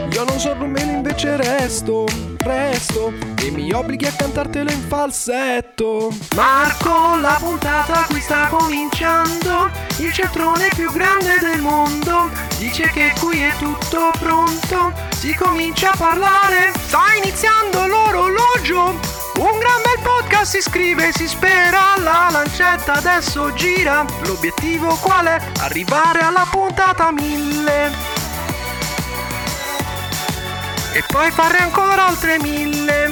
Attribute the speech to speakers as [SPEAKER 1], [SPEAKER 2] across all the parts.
[SPEAKER 1] Io non so Rumeli, invece resto e mi obblighi a cantartelo in falsetto.
[SPEAKER 2] Marco, la puntata qui sta cominciando. Il centrone più grande del mondo dice che qui è tutto pronto. Si comincia a parlare. Sta iniziando l'orologio. Un gran bel podcast si scrive, si spera. La lancetta adesso gira. L'obiettivo qual è? Arrivare alla puntata 1000. E poi farne ancora oltre 1000.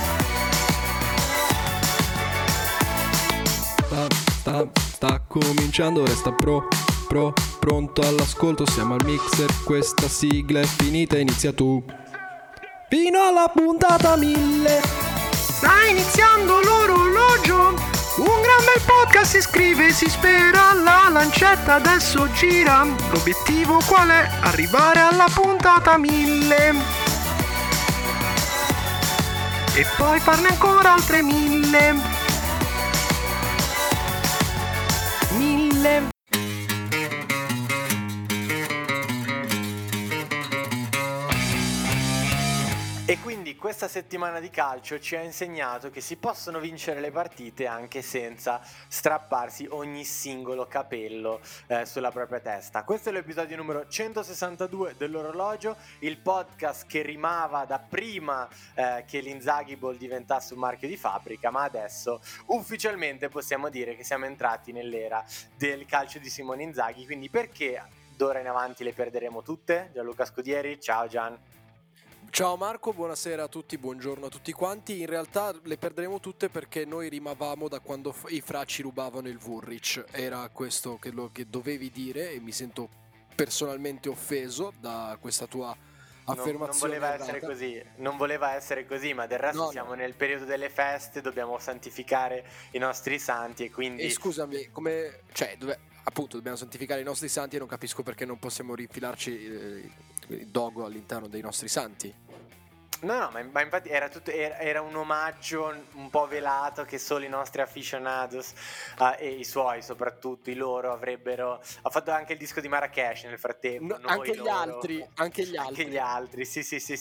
[SPEAKER 1] Sta cominciando, resta pronto all'ascolto. Siamo al mixer, questa sigla è finita, inizia tu. Fino alla puntata 1000.
[SPEAKER 2] Sta iniziando l'orologio. Un gran bel podcast si scrive, si spera. La lancetta adesso gira. L'obiettivo qual è? Arrivare alla puntata 1000. E poi farne ancora altre 1000. 1000.
[SPEAKER 3] E quindi questa settimana di calcio ci ha insegnato che si possono vincere le partite anche senza strapparsi ogni singolo capello sulla propria testa. Questo è l'episodio numero 162 dell'orologio, il podcast che rimava da prima che l'Inzaghi Ball diventasse un marchio di fabbrica, ma adesso ufficialmente possiamo dire che siamo entrati nell'era del calcio di Simone Inzaghi, quindi perché d'ora in avanti le perderemo tutte? Gianluca Scudieri, ciao Gian.
[SPEAKER 1] Ciao Marco, buonasera a tutti, buongiorno a tutti quanti. In realtà le perderemo tutte perché noi rimavamo da quando i fra ci rubavano il Vurric. Era questo che dovevi dire e mi sento personalmente offeso da questa tua affermazione.
[SPEAKER 3] Non voleva essere così, ma del resto siamo nel periodo delle feste, dobbiamo santificare i nostri santi e quindi...
[SPEAKER 1] E scusami, appunto dobbiamo santificare i nostri santi e non capisco perché non possiamo rinfilarci il dogo all'interno dei nostri santi.
[SPEAKER 3] No, ma infatti era un omaggio un po' velato che solo i nostri aficionados e i suoi, soprattutto i loro, avrebbero... Ha fatto anche il disco di Marrakesh nel frattempo.
[SPEAKER 1] Anche gli altri,
[SPEAKER 3] sì.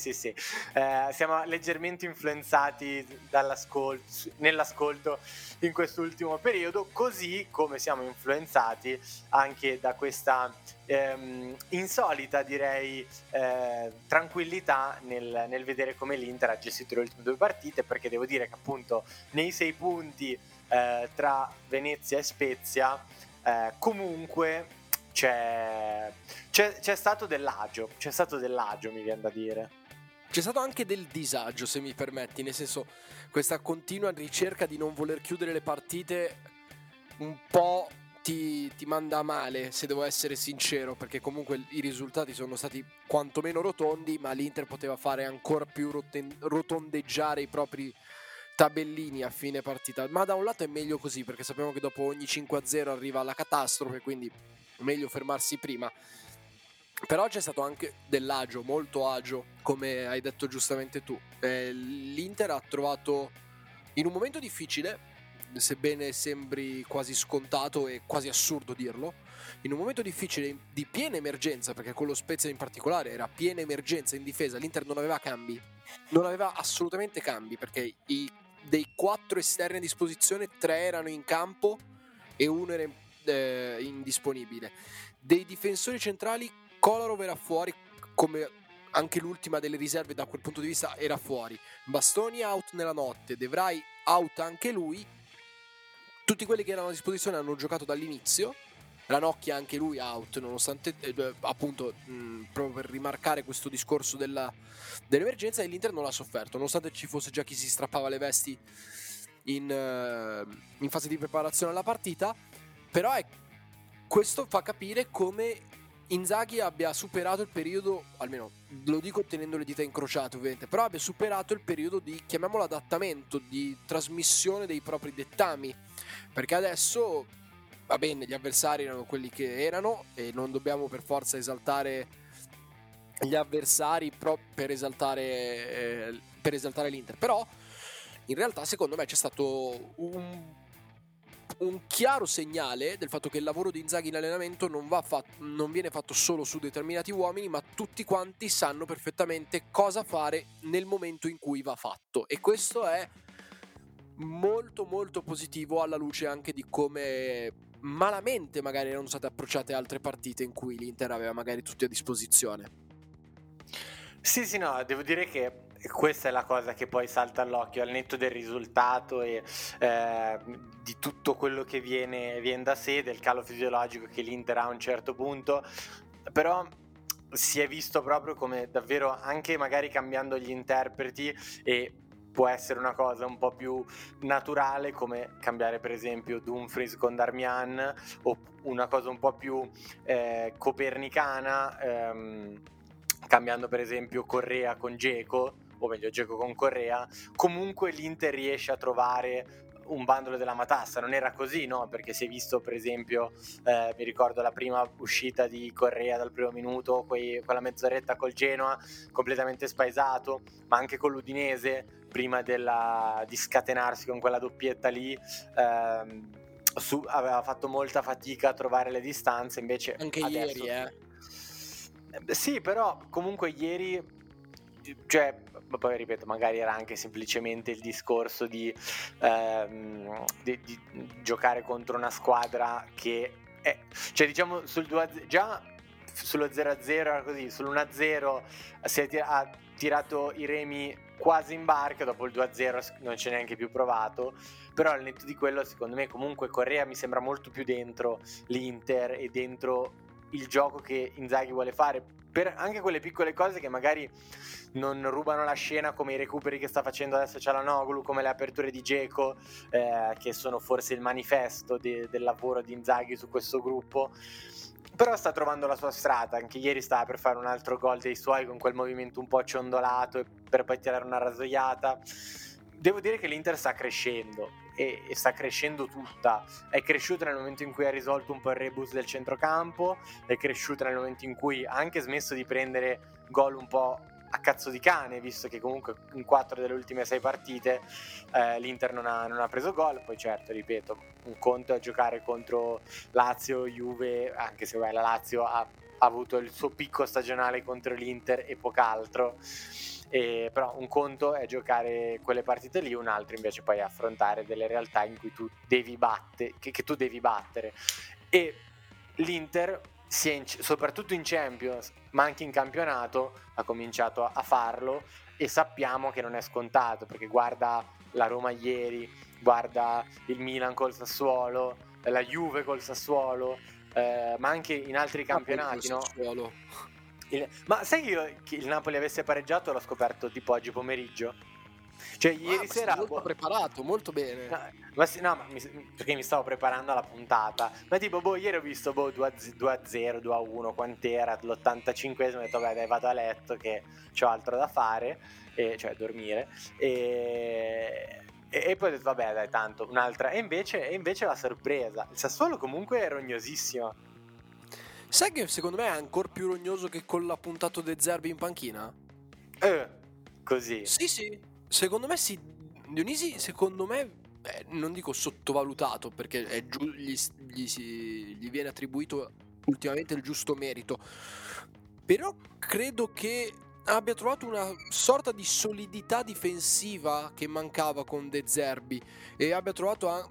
[SPEAKER 3] Siamo leggermente influenzati nell'ascolto in quest'ultimo periodo, così come siamo influenzati anche da questa insolita, direi, tranquillità nel vedere come l'Inter ha gestito le ultime due partite, perché devo dire che appunto nei 6 punti tra Venezia e Spezia comunque c'è stato dell'agio, mi viene da dire.
[SPEAKER 1] C'è stato anche del disagio, se mi permetti, nel senso, questa continua ricerca di non voler chiudere le partite un po' ti manda a male, se devo essere sincero, perché comunque i risultati sono stati quantomeno rotondi, ma l'Inter poteva fare ancora più rotondeggiare i propri tabellini a fine partita. Ma da un lato è meglio così, perché sappiamo che dopo ogni 5-0 arriva la catastrofe, quindi meglio fermarsi prima. Però c'è stato anche dell'agio, molto agio, come hai detto giustamente tu. L'Inter ha trovato, in un momento difficile, sebbene sembri quasi scontato e quasi assurdo dirlo, in un momento difficile di piena emergenza, perché con lo Spezia in particolare era piena emergenza in difesa, l'Inter non aveva cambi, non aveva assolutamente cambi, perché dei 4 esterni a disposizione 3 erano in campo e uno era indisponibile. Dei difensori centrali Kolarov era fuori, come anche l'ultima delle riserve da quel punto di vista era fuori, Bastoni out nella notte, De Vrij out anche lui. Tutti quelli che erano a disposizione hanno giocato dall'inizio, Ranocchia anche lui out, nonostante appunto proprio per rimarcare questo discorso dell'emergenza, e l'Inter non l'ha sofferto, nonostante ci fosse già chi si strappava le vesti in fase di preparazione alla partita. Però questo fa capire come Inzaghi abbia superato il periodo, almeno lo dico tenendo le dita incrociate ovviamente, però abbia superato il periodo di, chiamiamolo, adattamento, di trasmissione dei propri dettami, perché adesso va bene, gli avversari erano quelli che erano e non dobbiamo per forza esaltare gli avversari per esaltare l'Inter, però in realtà secondo me c'è stato un chiaro segnale del fatto che il lavoro di Inzaghi in allenamento non viene fatto solo su determinati uomini, ma tutti quanti sanno perfettamente cosa fare nel momento in cui va fatto, e questo è molto molto positivo alla luce anche di come malamente magari erano state approcciate altre partite in cui l'Inter aveva magari tutti a disposizione.
[SPEAKER 3] Sì, no, devo dire che questa è la cosa che poi salta all'occhio, al netto del risultato e di tutto quello che viene da sé, del calo fisiologico che l'Inter ha a un certo punto, però si è visto proprio come davvero, anche magari cambiando gli interpreti, e può essere una cosa un po' più naturale come cambiare per esempio Dumfries con Darmian, o una cosa un po' più copernicana, cambiando per esempio Correa con Dzeko, o meglio Dzeko con Correa. Comunque l'Inter riesce a trovare un bandolo della matassa. Non era così, no? Perché si è visto per esempio, mi ricordo la prima uscita di Correa dal primo minuto, quella mezz'oretta col Genoa, completamente spaesato, ma anche con l'Udinese, prima di scatenarsi con quella doppietta lì, aveva fatto molta fatica a trovare le distanze, invece
[SPEAKER 1] anche
[SPEAKER 3] adesso,
[SPEAKER 1] ieri
[SPEAKER 3] sì, però comunque ieri, cioè, poi ripeto, magari era anche semplicemente il discorso di giocare contro una squadra che cioè diciamo già sullo 0-0 era così, sull'1-0 ha tirato i remi quasi in barca, dopo il 2-0 non c'è neanche più provato. Però al netto di quello, secondo me comunque Correa mi sembra molto più dentro l'Inter e dentro il gioco che Inzaghi vuole fare, per anche quelle piccole cose che magari non rubano la scena, come i recuperi che sta facendo adesso Çalhanoğlu, come le aperture di Dzeko, che sono forse il manifesto del lavoro di Inzaghi su questo gruppo. Però sta trovando la sua strada, anche ieri stava per fare un altro gol dei suoi con quel movimento un po' ciondolato e per poi tirare una rasoiata. Devo dire che l'Inter sta crescendo e sta crescendo tutta. È cresciuta nel momento in cui ha risolto un po' il rebus del centrocampo, è cresciuta nel momento in cui ha anche smesso di prendere gol un po' a cazzo di cane, visto che comunque in 4 delle ultime 6 partite l'Inter non ha preso gol. Poi certo, ripeto, un conto è giocare contro Lazio, Juve, anche se la Lazio ha avuto il suo picco stagionale contro l'Inter e poco altro. Però un conto è giocare quelle partite lì, un altro invece poi è affrontare delle realtà in cui tu devi che tu devi battere. E l'Inter soprattutto in Champions, ma anche in campionato, ha cominciato a farlo, e sappiamo che non è scontato, perché guarda la Roma ieri, guarda il Milan col Sassuolo, la Juve col Sassuolo, ma anche in altri campionati, no? Ma sai che il Napoli avesse pareggiato l'ho scoperto tipo oggi pomeriggio? Cioè ieri sera
[SPEAKER 1] molto preparato, molto bene.
[SPEAKER 3] Perché mi stavo preparando alla puntata. Ma tipo ieri ho visto 2-0, 2-1, quant'era l'85esimo, ho detto vabbè dai, vado a letto che c'ho altro da fare, cioè dormire, e poi ho detto vabbè dai, tanto un'altra, e invece la sorpresa, il Sassuolo comunque è rognosissimo.
[SPEAKER 1] Sai che secondo me è ancora più rognoso che con la puntato De Zerbi in panchina?
[SPEAKER 3] Così.
[SPEAKER 1] Sì, secondo me sì. Dionisi, secondo me, non dico sottovalutato, perché gli viene attribuito ultimamente il giusto merito, però credo che abbia trovato una sorta di solidità difensiva che mancava con De Zerbi, e abbia trovato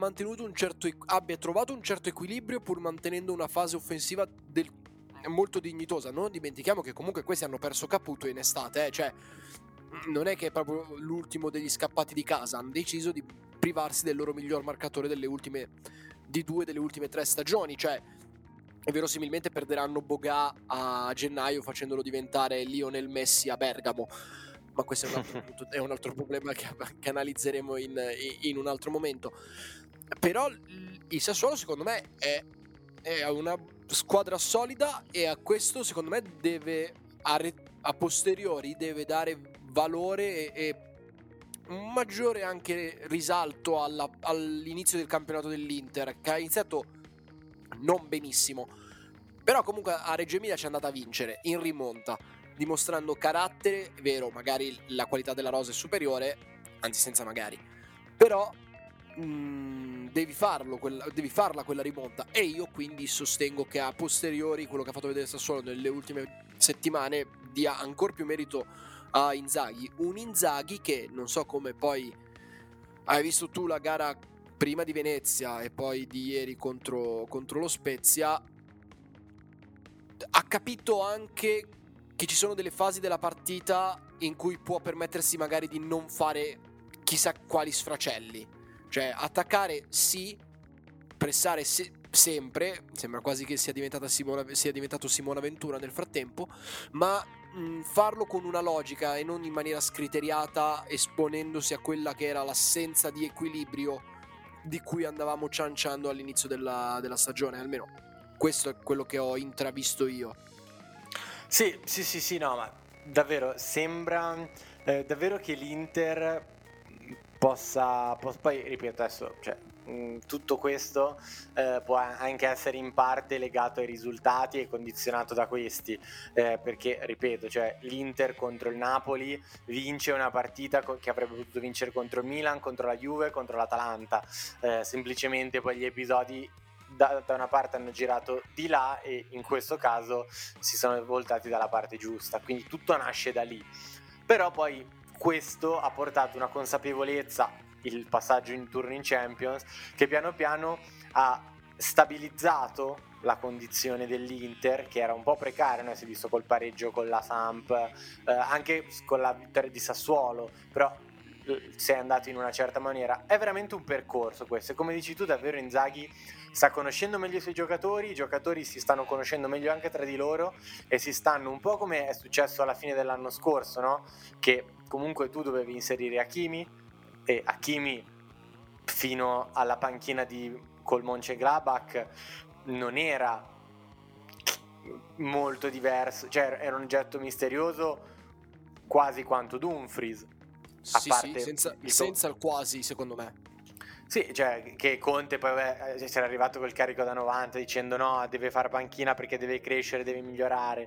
[SPEAKER 1] un certo equilibrio, pur mantenendo una fase offensiva molto dignitosa. Non dimentichiamo che comunque questi hanno perso Caputo in estate, cioè non è che è proprio l'ultimo degli scappati di casa, hanno deciso di privarsi del loro miglior marcatore di 2 delle ultime 3 stagioni, cioè e verosimilmente perderanno Boga a gennaio facendolo diventare Lionel Messi a Bergamo, ma questo è un altro problema che analizzeremo in un altro momento. Però il Sassuolo secondo me è una squadra solida, e a questo secondo me deve a posteriori deve dare valore e un maggiore anche risalto all'inizio del campionato dell'Inter, che ha iniziato non benissimo, però comunque a Reggio Emilia ci è andata a vincere in rimonta, dimostrando carattere. È vero, magari la qualità della rosa è superiore, anzi senza magari, però devi farla quella rimonta, e io quindi sostengo che a posteriori quello che ha fatto vedere Sassuolo nelle ultime settimane dia ancora più merito a Inzaghi, un Inzaghi che non so come poi hai visto tu la gara prima di Venezia e poi di ieri contro lo Spezia, ha capito anche che ci sono delle fasi della partita in cui può permettersi magari di non fare chissà quali sfracelli, cioè attaccare sì, pressare sempre, sembra quasi che sia diventato Simona Ventura nel frattempo, ma farlo con una logica e non in maniera scriteriata, esponendosi a quella che era l'assenza di equilibrio di cui andavamo cianciando all'inizio della stagione. Almeno questo è quello che ho intravisto io.
[SPEAKER 3] Sì, no, ma davvero sembra davvero che l'Inter possa poi, ripeto adesso, cioè, tutto questo può anche essere in parte legato ai risultati e condizionato da questi, perché ripeto, cioè l'Inter contro il Napoli vince una partita che avrebbe potuto vincere contro il Milan, contro la Juve, contro l'Atalanta, semplicemente poi gli episodi da una parte hanno girato di là e in questo caso si sono voltati dalla parte giusta, quindi tutto nasce da lì. Però poi questo ha portato una consapevolezza, il passaggio in turno in Champions, che piano piano ha stabilizzato la condizione dell'Inter, che era un po' precaria, no? Si è visto col pareggio con la Samp, anche con la vittoria di Sassuolo, però si è andato in una certa maniera. È veramente un percorso questo, e come dici tu davvero Inzaghi sta conoscendo meglio i suoi giocatori, i giocatori si stanno conoscendo meglio anche tra di loro e si stanno, un po' come è successo alla fine dell'anno scorso, no? Che comunque tu dovevi inserire Hakimi, e Hakimi fino alla panchina col Mönchengladbach non era molto diverso, cioè era un oggetto misterioso quasi quanto Dumfries.
[SPEAKER 1] Sì, senza il quasi, secondo me.
[SPEAKER 3] Sì, cioè che Conte poi c'era arrivato col carico da 90 dicendo no, deve fare panchina perché deve crescere, deve migliorare.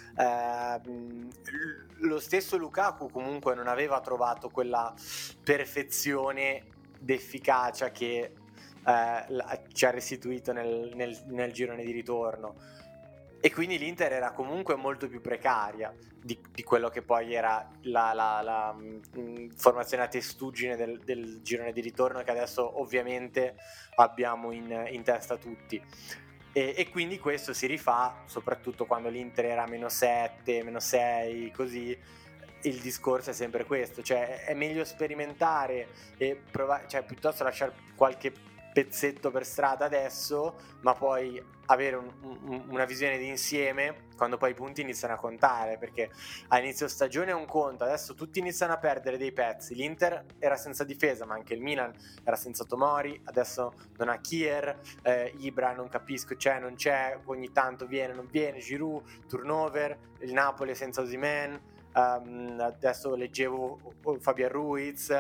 [SPEAKER 3] Lo stesso Lukaku comunque non aveva trovato quella perfezione d'efficacia che ci ha restituito nel girone di ritorno. E quindi l'Inter era comunque molto più precaria di quello che poi era la formazione a testuggine del girone di ritorno, che adesso ovviamente abbiamo in testa tutti. E quindi questo si rifà soprattutto quando l'Inter era -7, -6, così. Il discorso è sempre questo, cioè è meglio sperimentare e provare, cioè piuttosto lasciare qualche pezzetto per strada adesso, ma poi avere una visione d'insieme quando poi i punti iniziano a contare, perché a inizio stagione è un conto, adesso tutti iniziano a perdere dei pezzi. L'Inter era senza difesa, ma anche il Milan era senza Tomori, adesso non ha Kier, Ibra non capisco, non c'è, ogni tanto viene, non viene, Giroud, turnover, il Napoli è senza Osimhen, adesso leggevo Fabian Ruiz,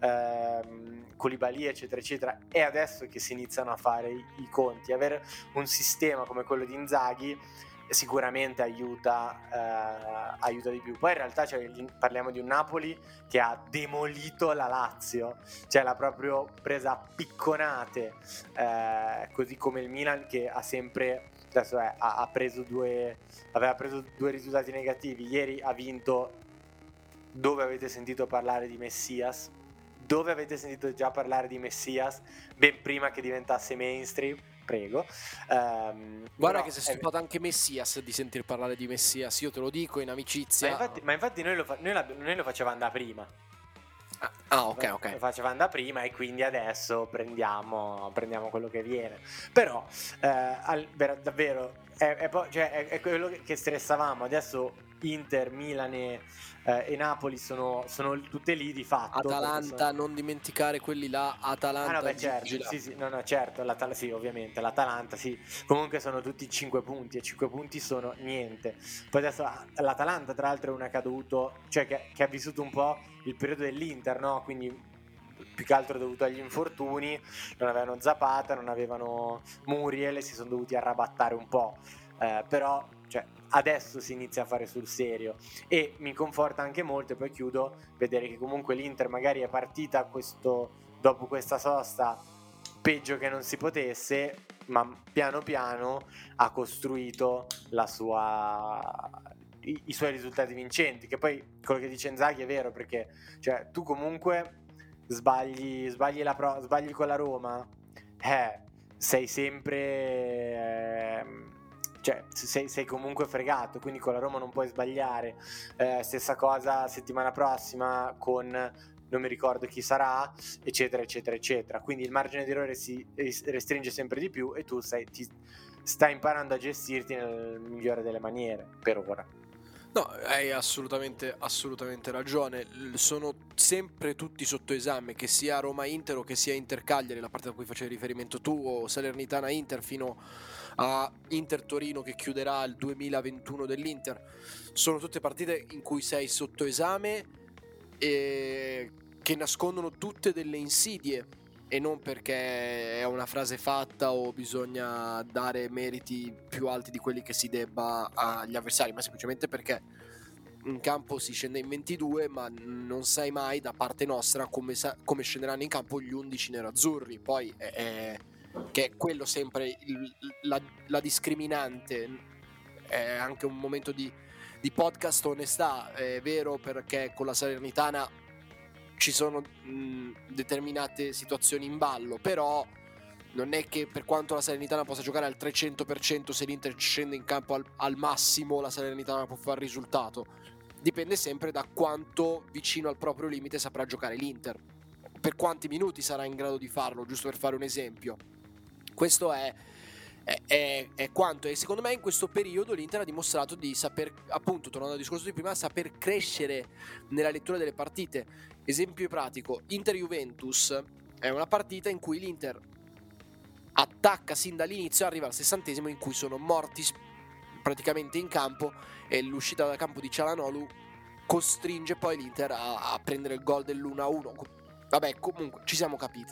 [SPEAKER 3] Koulibaly eccetera eccetera, è adesso che si iniziano a fare i conti. Avere un sistema come quello di Inzaghi sicuramente aiuta di più. Poi in realtà parliamo di un Napoli che ha demolito la Lazio, cioè l'ha proprio presa a picconate, così come il Milan che ha sempre adesso aveva preso due risultati negativi. Ieri ha vinto. Dove avete sentito parlare di Messias? Dove avete sentito già parlare di Messias ben prima che diventasse mainstream? Prego.
[SPEAKER 1] Guarda che si è stufato anche Messias di sentir parlare di Messias, io te lo dico in amicizia.
[SPEAKER 3] Ma infatti noi lo facevamo da prima.
[SPEAKER 1] Ok.
[SPEAKER 3] Lo facevamo da prima e quindi adesso prendiamo quello che viene. Però davvero è quello che stressavamo. Adesso Inter, Milan e Napoli sono tutte lì di fatto.
[SPEAKER 1] Atalanta, non dimenticare quelli là. Atalanta,
[SPEAKER 3] certo, sì, no, certo, sì, ovviamente l'Atalanta, sì. Comunque sono tutti 5 punti e 5 punti sono niente. Poi adesso l'Atalanta tra l'altro è una che ha dovuto, cioè che ha vissuto un po' il periodo dell'Inter, no? Quindi più che altro dovuto agli infortuni, non avevano Zapata, non avevano Muriel e si sono dovuti arrabattare un po'. Però adesso si inizia a fare sul serio e mi conforta anche molto, e poi chiudo, vedere che comunque l'Inter magari è partita dopo questa sosta peggio che non si potesse, ma piano piano ha costruito i suoi risultati vincenti, che poi quello che dice Inzaghi è vero, perché cioè tu comunque sbagli con la Roma, sei sempre cioè sei comunque fregato, quindi con la Roma non puoi sbagliare. Stessa cosa settimana prossima con non mi ricordo chi sarà, eccetera eccetera eccetera, quindi il margine di errore si restringe sempre di più e tu stai imparando a gestirti nel migliore delle maniere per ora.
[SPEAKER 1] No, hai assolutamente ragione. Sono sempre tutti sotto esame, che sia Roma-Inter o che sia Inter-Cagliari, la partita a cui facevi riferimento tu, o Salernitana-Inter fino a Inter-Torino che chiuderà il 2021 dell'Inter. Sono tutte partite in cui sei sotto esame e che nascondono tutte delle insidie, e non perché è una frase fatta o bisogna dare meriti più alti di quelli che si debba agli avversari, ma semplicemente perché in campo si scende in 22, ma non sai mai da parte nostra come scenderanno in campo gli 11 nerazzurri. Poi che è quello sempre la discriminante. È anche un momento di podcast onestà, è vero, perché con la Salernitana ci sono determinate situazioni in ballo, però non è che per quanto la Salernitana possa giocare al 300%, se l'Inter scende in campo al massimo la Salernitana può fare risultato. Dipende sempre da quanto vicino al proprio limite saprà giocare l'Inter, per quanti minuti sarà in grado di farlo, giusto per fare un esempio. Questo è quanto, e secondo me in questo periodo l'Inter ha dimostrato di saper, appunto tornando al discorso di prima, saper crescere nella lettura delle partite. Esempio pratico, Inter-Juventus è una partita in cui l'Inter attacca sin dall'inizio, arriva al 60° in cui sono morti praticamente in campo e l'uscita dal campo di Çalhanoğlu costringe poi l'Inter a prendere il gol dell'1-1. Vabbè, comunque ci siamo capiti.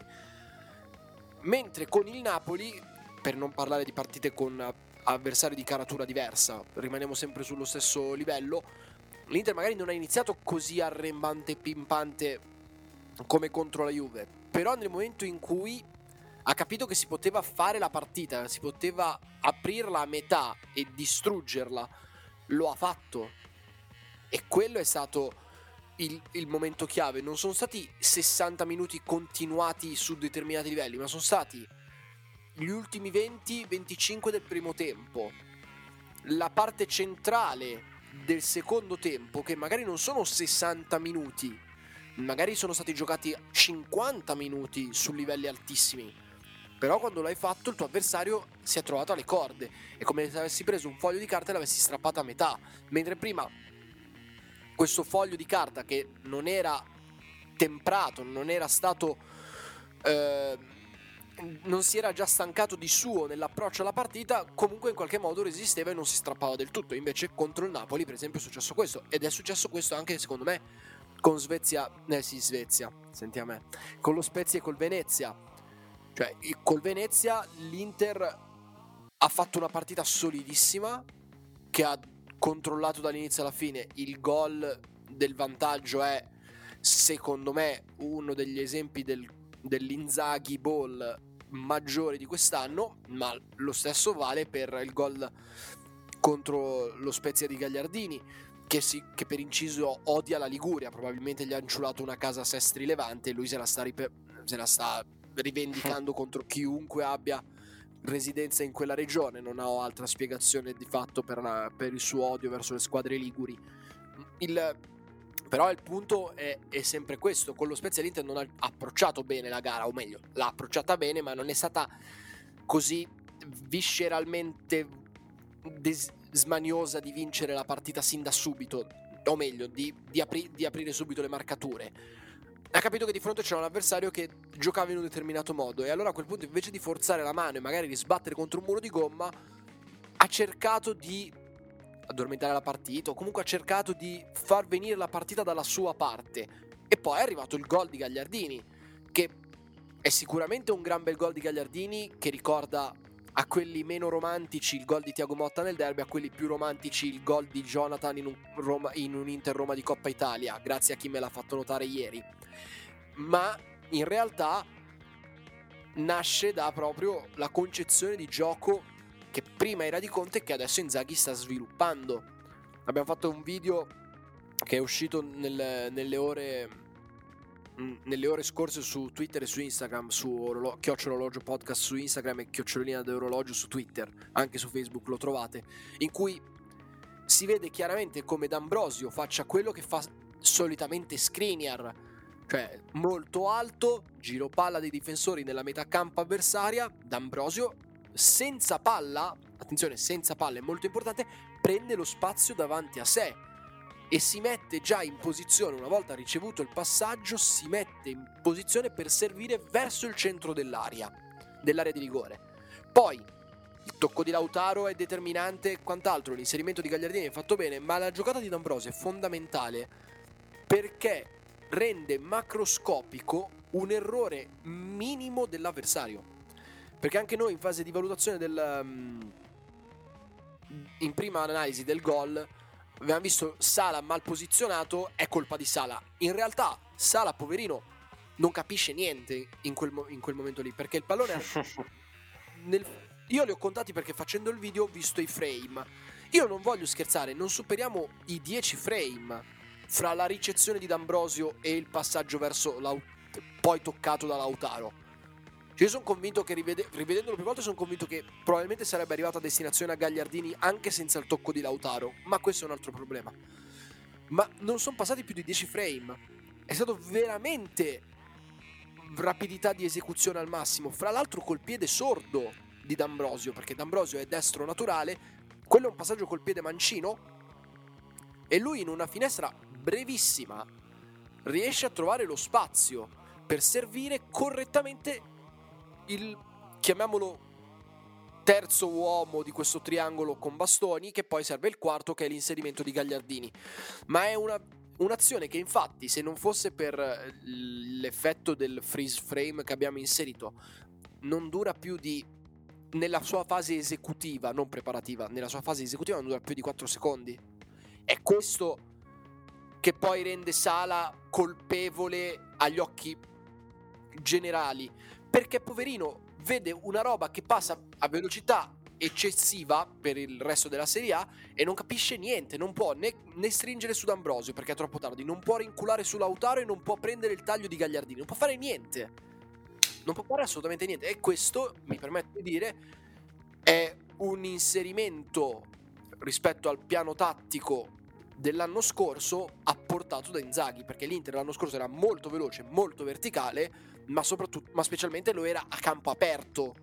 [SPEAKER 1] Mentre con il Napoli, per non parlare di partite con avversari di caratura diversa, rimaniamo sempre sullo stesso livello, l'Inter magari non ha iniziato così arrembante e pimpante come contro la Juve, però nel momento in cui ha capito che si poteva fare la partita, si poteva aprirla a metà e distruggerla, lo ha fatto. E quello è stato il momento chiave. Non sono stati 60 minuti continuati su determinati livelli, ma sono stati gli ultimi 20-25 del primo tempo, la parte centrale del secondo tempo, che magari non sono 60 minuti, magari sono stati giocati 50 minuti su livelli altissimi, però quando l'hai fatto il tuo avversario si è trovato alle corde, è come se avessi preso un foglio di carta e l'avessi strappato a metà, mentre prima questo foglio di carta, che non era temprato, non era stato non si era già stancato di suo nell'approccio alla partita, comunque in qualche modo resisteva e non si strappava del tutto. Invece contro il Napoli per esempio è successo questo, ed è successo questo anche secondo me con Svezia, senti a me, con lo Spezia e col Venezia. Cioè col Venezia l'Inter ha fatto una partita solidissima che ha controllato dall'inizio alla fine. Il gol del vantaggio è secondo me uno degli esempi dell'Inzaghi ball maggiore di quest'anno, ma lo stesso vale per il gol contro lo Spezia di Gagliardini, che per inciso odia la Liguria, probabilmente gli ha inciulato una casa a Sestri Levante e lui se la sta rivendicando contro chiunque abbia residenza in quella regione. Non ho altra spiegazione di fatto per il suo odio verso le squadre liguri. Però il punto è sempre questo: con lo Spezia l'Inter non ha approcciato bene la gara, o meglio, l'ha approcciata bene, ma non è stata così visceralmente smaniosa di vincere la partita sin da subito, o meglio, di aprire subito le marcature. Ha capito che di fronte c'era un avversario che giocava in un determinato modo, e allora a quel punto, invece di forzare la mano e magari di sbattere contro un muro di gomma, ha cercato di addormentare la partita, o comunque ha cercato di far venire la partita dalla sua parte. E poi è arrivato il gol di Gagliardini, che è sicuramente un gran bel gol di Gagliardini, che ricorda a quelli meno romantici il gol di Thiago Motta nel derby, a quelli più romantici il gol di Jonathan in un Inter Roma di Coppa Italia, grazie a chi me l'ha fatto notare ieri. Ma in realtà nasce da proprio la concezione di gioco che prima era di Conte e che adesso Inzaghi sta sviluppando. Abbiamo fatto un video che è uscito nelle ore scorse su Twitter e su Instagram, su @orologio podcast su Instagram e @orologio su Twitter, anche su Facebook lo trovate, in cui si vede chiaramente come D'Ambrosio faccia quello che fa solitamente Skriniar, cioè molto alto, giro palla dei difensori nella metà campo avversaria. D'Ambrosio senza palla, attenzione, senza palla è molto importante, prende lo spazio davanti a sé e si mette già in posizione, una volta ricevuto il passaggio, si mette in posizione per servire verso il centro dell'area di rigore. Poi il tocco di Lautaro è determinante e quant'altro, l'inserimento di Gagliardini è fatto bene, ma la giocata di D'Ambrosio è fondamentale perché rende macroscopico un errore minimo dell'avversario. Perché anche noi in fase di valutazione in prima analisi del gol abbiamo visto Sala mal posizionato, è colpa di Sala. In realtà Sala, poverino, non capisce niente in quel momento lì, perché il pallone io li ho contati perché facendo il video ho visto i frame. Io non voglio scherzare, non superiamo i 10 frame fra la ricezione di D'Ambrosio e il passaggio verso poi toccato da Lautaro. Io sono convinto che rivedendolo più volte sono convinto che probabilmente sarebbe arrivato a destinazione a Gagliardini anche senza il tocco di Lautaro, ma questo è un altro problema. Ma non sono passati più di 10 frame, è stato veramente rapidità di esecuzione al massimo, fra l'altro col piede sordo di D'Ambrosio, perché D'Ambrosio è destro naturale, quello è un passaggio col piede mancino e lui in una finestra brevissima riesce a trovare lo spazio per servire correttamente il, chiamiamolo, terzo uomo di questo triangolo con bastoni, che poi serve il quarto, che è l'inserimento di Gagliardini. Ma è un'azione che infatti, se non fosse per l'effetto del freeze frame che abbiamo inserito, non dura più di, nella sua fase esecutiva, non preparativa, nella sua fase esecutiva non dura più di 4 secondi. È questo che poi rende Sala colpevole agli occhi generali, perché poverino vede una roba che passa a velocità eccessiva per il resto della Serie A e non capisce niente, non può né stringere su D'Ambrosio perché è troppo tardi, non può rinculare su Lautaro e non può prendere il taglio di Gagliardini, non può fare niente, non può fare assolutamente niente. E questo, mi permetto di dire, è un inserimento rispetto al piano tattico dell'anno scorso apportato da Inzaghi, perché l'Inter l'anno scorso era molto veloce, molto verticale, ma specialmente lo era a campo aperto,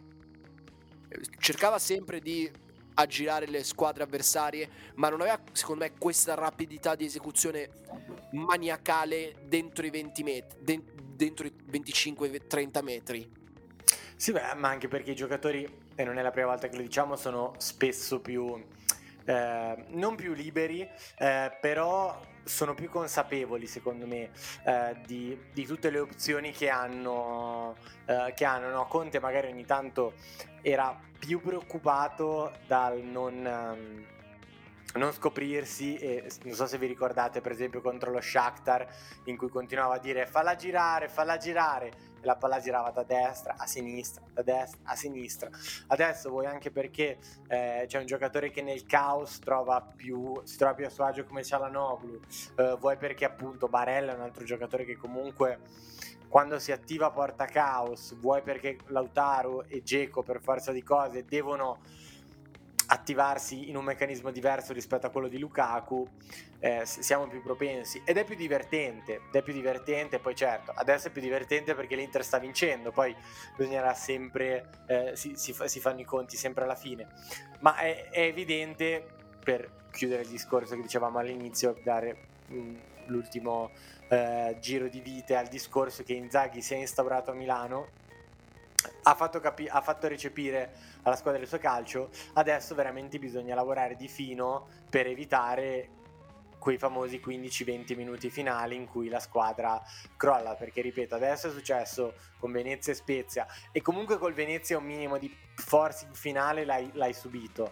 [SPEAKER 1] cercava sempre di aggirare le squadre avversarie, ma non aveva, secondo me, questa rapidità di esecuzione maniacale dentro i 20 metri, dentro i 25-30 metri.
[SPEAKER 3] Sì, beh, ma anche perché i giocatori, e non è la prima volta che lo diciamo, sono spesso più non più liberi, però sono più consapevoli, secondo me, di tutte le opzioni che hanno, no? Conte magari ogni tanto era più preoccupato dal non scoprirsi, e non so se vi ricordate per esempio contro lo Shakhtar, in cui continuava a dire falla girare, e la palla girava da destra a sinistra, da destra a sinistra. Adesso vuoi anche perché c'è un giocatore che nel caos si trova più a suo agio come Çalhanoğlu, vuoi perché appunto Barella è un altro giocatore che comunque quando si attiva porta caos, vuoi perché Lautaro e Dzeko per forza di cose devono attivarsi in un meccanismo diverso rispetto a quello di Lukaku, siamo più propensi ed è più divertente. Poi certo, adesso è più divertente perché l'Inter sta vincendo, poi bisognerà sempre si fanno i conti sempre alla fine, ma è evidente, per chiudere il discorso che dicevamo all'inizio, dare l'ultimo giro di vite al discorso che Inzaghi si è instaurato a Milano, ha fatto recepire alla squadra del suo calcio. Adesso veramente bisogna lavorare di fino per evitare quei famosi 15-20 minuti finali in cui la squadra crolla, perché ripeto, adesso è successo con Venezia e Spezia e comunque col Venezia un minimo di forcing finale l'hai subito,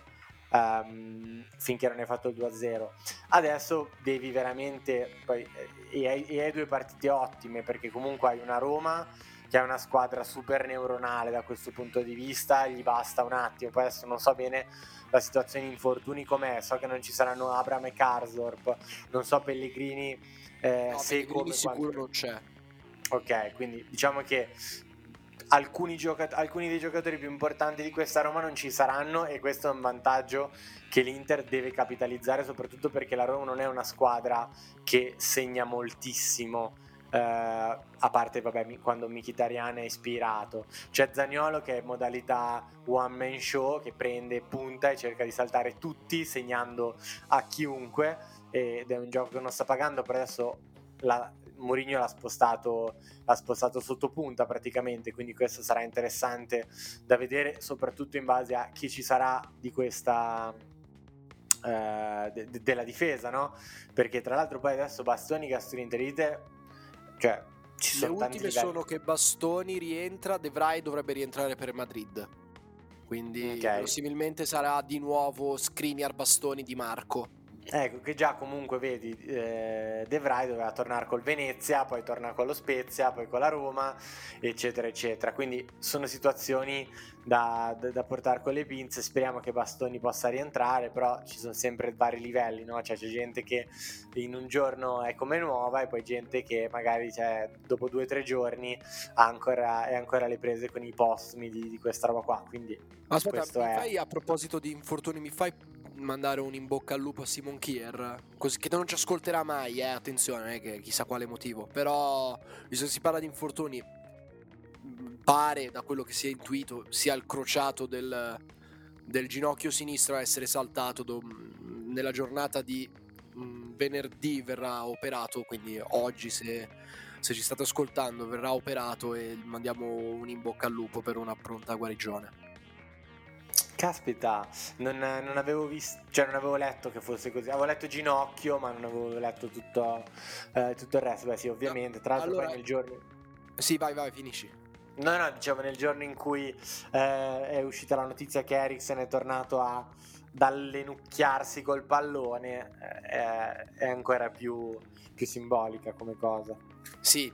[SPEAKER 3] finché non hai fatto il 2-0. Adesso devi veramente poi e hai due partite ottime, perché comunque hai una Roma è una squadra super neuronale da questo punto di vista, gli basta un attimo. Poi adesso non so bene la situazione di infortuni com'è, so che non ci saranno Abraham e Karsdorp, non so Pellegrini
[SPEAKER 1] No,
[SPEAKER 3] se
[SPEAKER 1] Pellegrini
[SPEAKER 3] come
[SPEAKER 1] sicuro
[SPEAKER 3] quando...
[SPEAKER 1] non c'è.
[SPEAKER 3] Ok, quindi diciamo che alcuni dei giocatori più importanti di questa Roma non ci saranno, e questo è un vantaggio che l'Inter deve capitalizzare, soprattutto perché la Roma non è una squadra che segna moltissimo, a parte quando Mkhitaryan è ispirato. C'è Zaniolo che è in modalità one man show, che prende, punta e cerca di saltare tutti segnando a chiunque, ed è un gioco che non sta pagando. Per adesso Mourinho l'ha spostato sotto punta praticamente, quindi questo sarà interessante da vedere, soprattutto in base a chi ci sarà di questa della difesa, no? Perché tra l'altro poi adesso Bastoni, Gastroenterite, cioè ci
[SPEAKER 1] Le
[SPEAKER 3] sono tanti
[SPEAKER 1] ultime
[SPEAKER 3] livelli.
[SPEAKER 1] sono che Bastoni rientra, De Vrij dovrebbe rientrare per Madrid, quindi
[SPEAKER 3] Ok.
[SPEAKER 1] verosimilmente sarà di nuovo Skriniar, Bastoni, Di Marco.
[SPEAKER 3] Ecco, che già comunque vedi, De Vrij doveva tornare col Venezia, poi torna con lo Spezia, poi con la Roma, eccetera eccetera, quindi sono situazioni da portare con le pinze. Speriamo che Bastoni possa rientrare, però ci sono sempre vari livelli, no? Cioè c'è gente che in un giorno è come nuova, e poi gente che magari dopo 2 o 3 giorni è ancora alle prese con i postumi di questa roba qua, quindi
[SPEAKER 1] Aspetta,
[SPEAKER 3] questo è...
[SPEAKER 1] fai, a proposito di infortuni, mi fai mandare un in bocca al lupo a Simon Kier? Così che non ci ascolterà mai, attenzione, che chissà quale motivo. Però, visto che si parla di infortuni, pare, da quello che si è intuito, sia il crociato del ginocchio sinistro a essere saltato nella giornata di venerdì verrà operato, quindi oggi se ci state ascoltando verrà operato, e mandiamo un in bocca al lupo per una pronta guarigione.
[SPEAKER 3] Caspita, non avevo visto, cioè non avevo letto che fosse così. Avevo letto ginocchio, ma non avevo letto tutto il resto. Beh, sì, ovviamente. Tra l'altro,
[SPEAKER 1] Allora,
[SPEAKER 3] poi nel giorno.
[SPEAKER 1] sì, vai, finisci.
[SPEAKER 3] No, dicevo, nel giorno in cui è uscita la notizia che Eriksen è tornato ad allenucchiarsi col pallone, è ancora più simbolica come cosa.
[SPEAKER 1] Sì,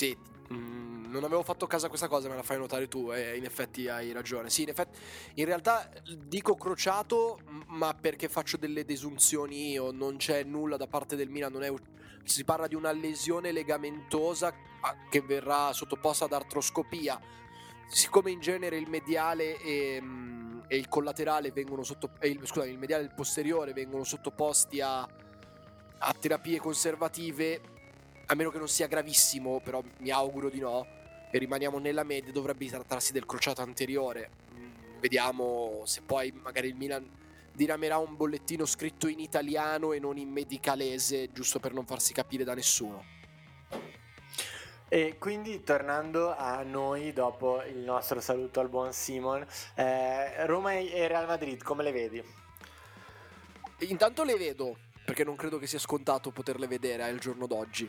[SPEAKER 1] non avevo fatto caso a questa cosa, me la fai notare tu, e in effetti hai ragione. Sì, in realtà dico crociato, ma perché faccio delle desunzioni io, non c'è nulla da parte del Milan, si parla di una lesione legamentosa che verrà sottoposta ad artroscopia. Siccome in genere il mediale e il collaterale vengono il mediale e il posteriore vengono sottoposti a terapie conservative, a meno che non sia gravissimo, però mi auguro di no, e rimaniamo nella media, dovrebbe trattarsi del crociato anteriore. Vediamo se poi magari il Milan diramerà un bollettino scritto in italiano e non in medicalese, giusto per non farsi capire da nessuno.
[SPEAKER 3] E quindi, tornando a noi, dopo il nostro saluto al buon Simon, Roma e Real Madrid, come le vedi?
[SPEAKER 1] Intanto le vedo, perché non credo che sia scontato poterle vedere al giorno d'oggi.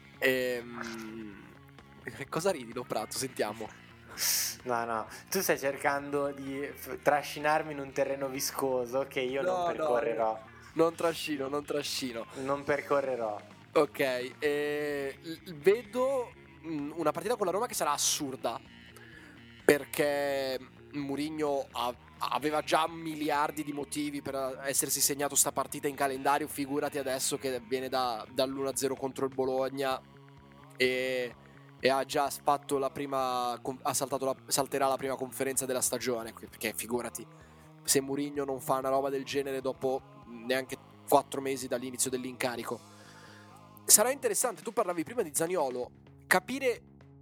[SPEAKER 1] Cosa ridi, Lo Prato? Sentiamo.
[SPEAKER 3] No, tu stai cercando di trascinarmi in un terreno viscoso che io non percorrerò.
[SPEAKER 1] Non trascino.
[SPEAKER 3] Non percorrerò.
[SPEAKER 1] Ok, vedo una partita con la Roma che sarà assurda, perché Mourinho aveva già miliardi di motivi per essersi segnato sta partita in calendario, figurati adesso che viene dall'1-0 contro il Bologna e ha già fatto salterà la prima conferenza della stagione, perché figurati se Mourinho non fa una roba del genere dopo neanche 4 mesi dall'inizio dell'incarico. Sarà interessante, tu parlavi prima di Zaniolo, capire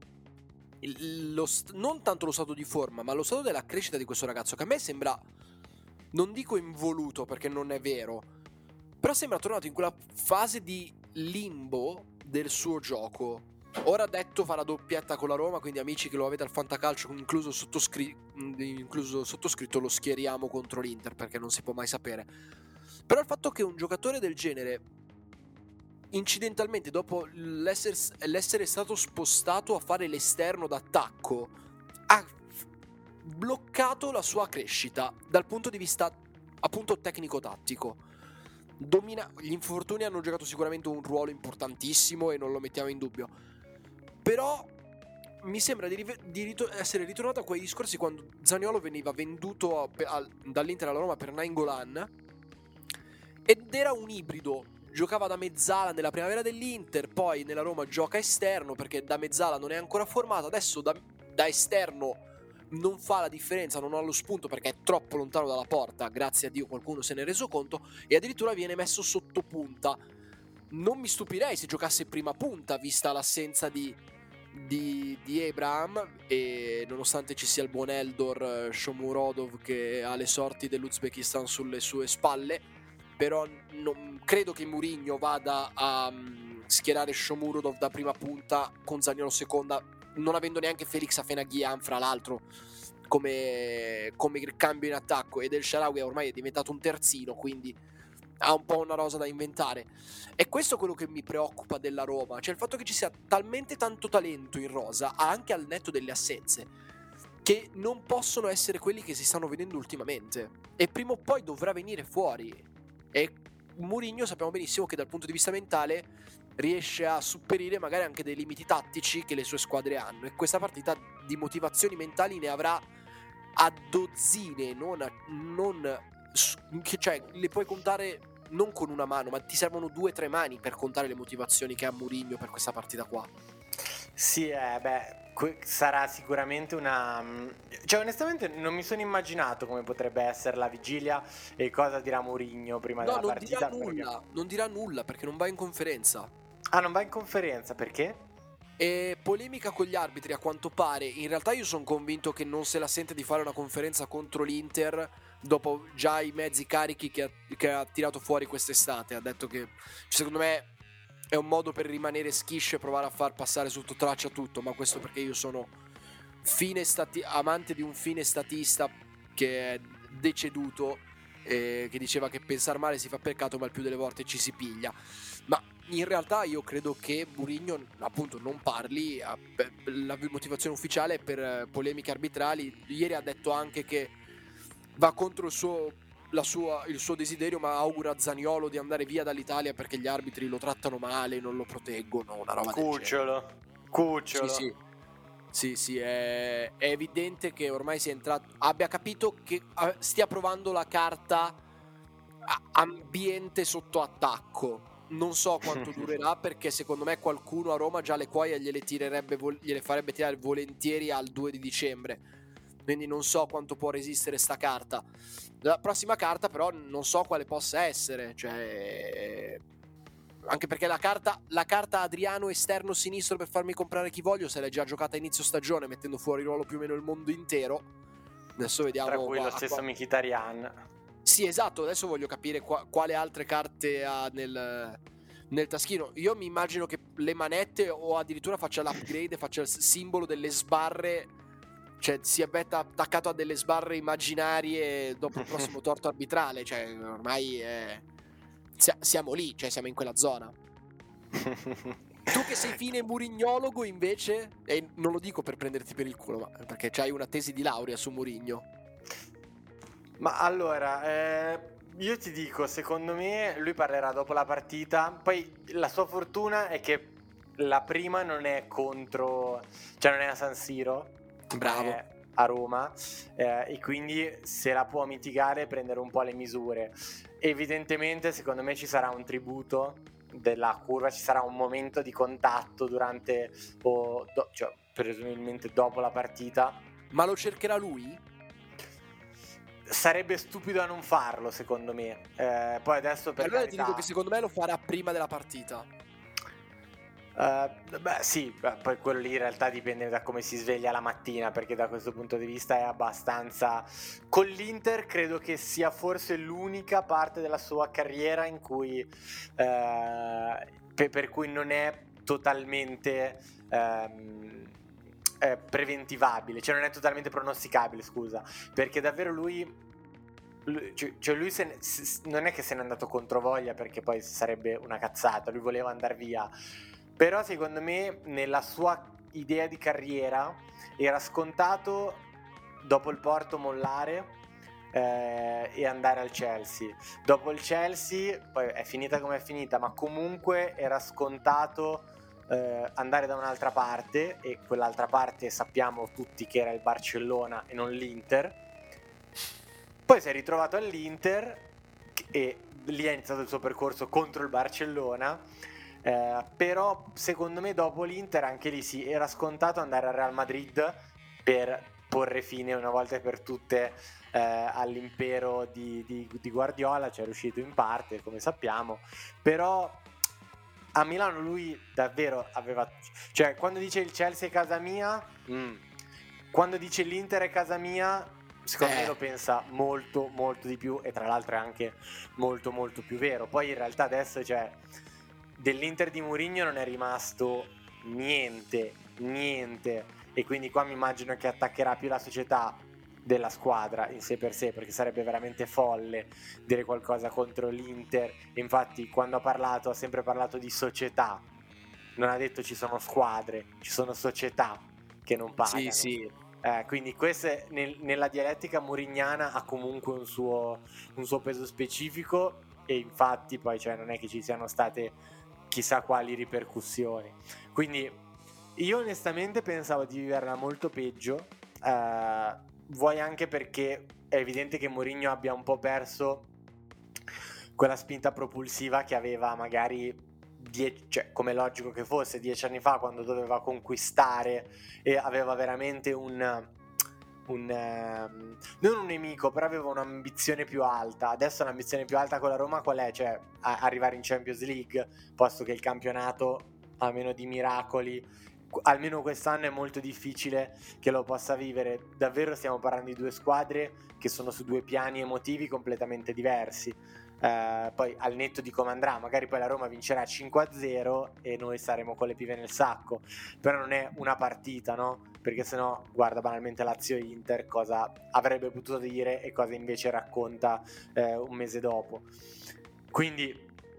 [SPEAKER 1] non tanto lo stato di forma, ma lo stato della crescita di questo ragazzo, che a me sembra, non dico involuto perché non è vero, però sembra tornato in quella fase di limbo del suo gioco. Ora detto fa la doppietta con la Roma, quindi amici che lo avete al Fantacalcio, incluso sottoscritto, lo schieriamo contro l'Inter, perché non si può mai sapere. Però il fatto che un giocatore del genere, incidentalmente, dopo l'essere stato spostato a fare l'esterno d'attacco, ha bloccato la sua crescita dal punto di vista appunto tecnico-tattico. Gli infortuni hanno giocato sicuramente un ruolo importantissimo e non lo mettiamo in dubbio, però mi sembra di essere ritornato a quei discorsi quando Zaniolo veniva venduto dall'Inter alla Roma per Nainggolan, ed era un ibrido. Giocava da mezzala nella primavera dell'Inter, poi nella Roma gioca esterno perché da mezzala non è ancora formato, adesso da esterno non fa la differenza, non ha lo spunto perché è troppo lontano dalla porta, grazie a Dio qualcuno se ne è reso conto, e addirittura viene messo sotto punta. Non mi stupirei se giocasse prima punta, vista l'assenza di Abraham, e nonostante ci sia il buon Eldor Shomurodov che ha le sorti dell'Uzbekistan sulle sue spalle. Però non credo che Mourinho vada a schierare Shomurodov da prima punta con Zaniolo seconda, non avendo neanche Felix Afenaghian fra l'altro come cambio in attacco, ed El Shaarawy ormai è diventato un terzino, quindi ha un po' una rosa da inventare. E questo è quello che mi preoccupa della Roma, cioè il fatto che ci sia talmente tanto talento in rosa, anche al netto delle assenze, che non possono essere quelli che si stanno vedendo ultimamente, e prima o poi dovrà venire fuori. E Mourinho sappiamo benissimo che dal punto di vista mentale riesce a superare magari anche dei limiti tattici che le sue squadre hanno, e questa partita di motivazioni mentali ne avrà a dozzine, cioè le puoi contare non con una mano, ma ti servono 2 o 3 mani per contare le motivazioni che ha Mourinho per questa partita qua.
[SPEAKER 3] Sì, sarà sicuramente una... Cioè, onestamente non mi sono immaginato come potrebbe essere la vigilia e cosa dirà Mourinho prima della partita.
[SPEAKER 1] Non dirà nulla perché non va in conferenza.
[SPEAKER 3] Ah, non va in conferenza, perché?
[SPEAKER 1] E polemica con gli arbitri a quanto pare. In realtà io sono convinto che non se la sente di fare una conferenza contro l'Inter dopo già i mezzi carichi che ha tirato fuori quest'estate. Ha detto che, secondo me, è un modo per rimanere schiscio e provare a far passare sotto traccia tutto, ma questo perché io sono amante di un fine statista che è deceduto, che diceva che pensare male si fa peccato ma il più delle volte ci si piglia. Ma in realtà io credo che Mourinho appunto non parli, la motivazione ufficiale è per polemiche arbitrali. Ieri ha detto anche che va contro il suo desiderio, ma augura a Zaniolo di andare via dall'Italia perché gli arbitri lo trattano male, non lo proteggono, una roba
[SPEAKER 3] Cucciolo.
[SPEAKER 1] Sì, è evidente che ormai abbia capito che stia provando la carta ambiente sotto attacco. Non so quanto durerà, perché secondo me qualcuno a Roma già le cuoia gliele farebbe tirare volentieri al 2 di dicembre. Quindi non so quanto può resistere sta carta. La prossima carta però non so quale possa essere, cioè anche perché la carta Adriano esterno sinistro per farmi comprare chi voglio se l'è già giocata a inizio stagione, mettendo fuori ruolo più o meno il mondo intero. Adesso vediamo.
[SPEAKER 3] Tra cui lo stesso Mkhitaryan.
[SPEAKER 1] Sì, esatto, adesso voglio capire quale altre carte ha nel taschino. Io mi immagino che le manette, o addirittura faccia l'upgrade, faccia il simbolo delle sbarre, cioè sia attaccato a delle sbarre immaginarie dopo il prossimo torto arbitrale. Cioè ormai siamo lì, cioè siamo in quella zona. Tu che sei fine murignologo invece, e non lo dico per prenderti per il culo, ma perché c'hai una tesi di laurea su Mourinho.
[SPEAKER 3] Ma allora, io ti dico, secondo me lui parlerà dopo la partita. Poi la sua fortuna è che la prima non è contro, cioè non è a San Siro,
[SPEAKER 1] bravo,
[SPEAKER 3] è a Roma, e quindi se la può mitigare, prendere un po' le misure. Evidentemente secondo me ci sarà un tributo della curva, ci sarà un momento di contatto durante cioè presumibilmente dopo la partita.
[SPEAKER 1] Ma lo cercherà lui?
[SPEAKER 3] Sarebbe stupido a non farlo, secondo me. Poi adesso per
[SPEAKER 1] allora
[SPEAKER 3] carità...
[SPEAKER 1] ti dico che secondo me lo farà prima della partita.
[SPEAKER 3] Sì, poi quello lì in realtà dipende da come si sveglia la mattina, perché da questo punto di vista è abbastanza... Con l'Inter credo che sia forse l'unica parte della sua carriera in cui per cui non è totalmente preventivabile, cioè non è totalmente pronosticabile, scusa, perché davvero lui non è che se n'è andato contro voglia, perché poi sarebbe una cazzata, lui voleva andare via. Però secondo me nella sua idea di carriera era scontato dopo il Porto mollare e andare al Chelsea. Dopo il Chelsea poi è finita come è finita, ma comunque era scontato andare da un'altra parte, e quell'altra parte sappiamo tutti che era il Barcellona e non l'Inter. Poi si è ritrovato all'Inter e lì ha iniziato il suo percorso contro il Barcellona, però secondo me dopo l'Inter anche lì sì, era scontato andare al Real Madrid per porre fine una volta per tutte all'impero di Guardiola. Ci è riuscito in parte, come sappiamo, però a Milano lui davvero aveva, cioè quando dice il Chelsea è casa mia, quando dice l'Inter è casa mia, secondo me lo pensa molto molto di più, e tra l'altro è anche molto molto più vero. Poi in realtà adesso, cioè, dell'Inter di Mourinho non è rimasto niente, e quindi qua mi immagino che attaccherà più la società della squadra in sé per sé, perché sarebbe veramente folle dire qualcosa contro l'Inter. Infatti quando ha sempre parlato di società, non ha detto ci sono squadre, ci sono società che non pagano.
[SPEAKER 1] Sì.
[SPEAKER 3] Quindi questo nella dialettica murignana ha comunque un suo peso specifico, e infatti poi, cioè, non è che ci siano state chissà quali ripercussioni. Quindi io onestamente pensavo di viverla molto peggio, vuoi anche perché è evidente che Mourinho abbia un po' perso quella spinta propulsiva che aveva magari cioè, come logico che fosse 10 anni fa, quando doveva conquistare e aveva veramente non un nemico, però aveva un'ambizione più alta. Adesso l'ambizione più alta con la Roma qual è? Cioè arrivare in Champions League, posto che il campionato, a meno di miracoli, almeno quest'anno è molto difficile che lo possa vivere. Davvero stiamo parlando di due squadre che sono su due piani emotivi completamente diversi. Poi al netto di come andrà, magari poi la Roma vincerà 5-0 e noi saremo con le pive nel sacco, però non è una partita, no? Perché sennò guarda banalmente Lazio-Inter cosa avrebbe potuto dire e cosa invece racconta un mese dopo. Quindi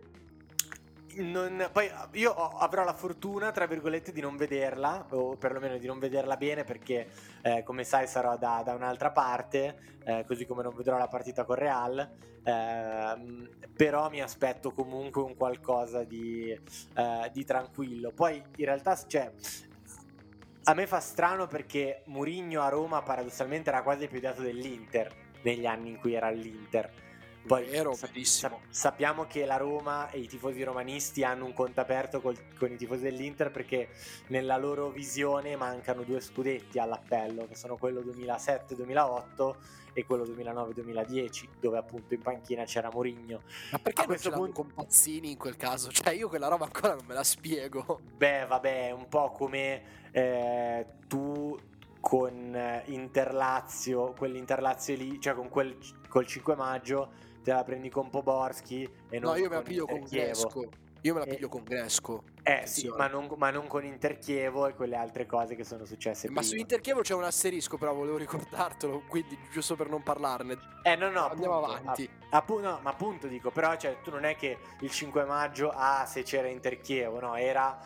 [SPEAKER 3] poi io avrò la fortuna, tra virgolette, di non vederla, o perlomeno di non vederla bene, perché come sai sarò da un'altra parte, così come non vedrò la partita con Real, però mi aspetto comunque un qualcosa di tranquillo. Poi in realtà, cioè, a me fa strano perché Mourinho a Roma paradossalmente era quasi più dato dell'Inter negli anni in cui era all'Inter. Poi sappiamo che la Roma e i tifosi romanisti hanno un conto aperto con i tifosi dell'Inter, perché nella loro visione mancano due scudetti all'appello, che sono quello 2007-2008 e quello 2009-2010, dove appunto in panchina c'era Mourinho.
[SPEAKER 1] Ma perché a questo punto con Pazzini in quel caso? Cioè io quella roba ancora non me la spiego.
[SPEAKER 3] Beh, vabbè, è un po' come tu con Inter-Lazio, quell'Inter-Lazio lì, cioè col 5 maggio te la prendi con Poborski e non
[SPEAKER 1] no, io me la
[SPEAKER 3] con
[SPEAKER 1] piglio con Gresco. Io me la piglio con Gresco.
[SPEAKER 3] Sì, ma non con Inter-Chievo e quelle altre cose che sono successe prima.
[SPEAKER 1] Ma su Inter-Chievo c'è un asterisco, però volevo ricordartelo, quindi giusto per non parlarne.
[SPEAKER 3] No,
[SPEAKER 1] andiamo avanti.
[SPEAKER 3] No, ma appunto dico, però cioè, tu non è che il 5 maggio se c'era Inter-Chievo, no, era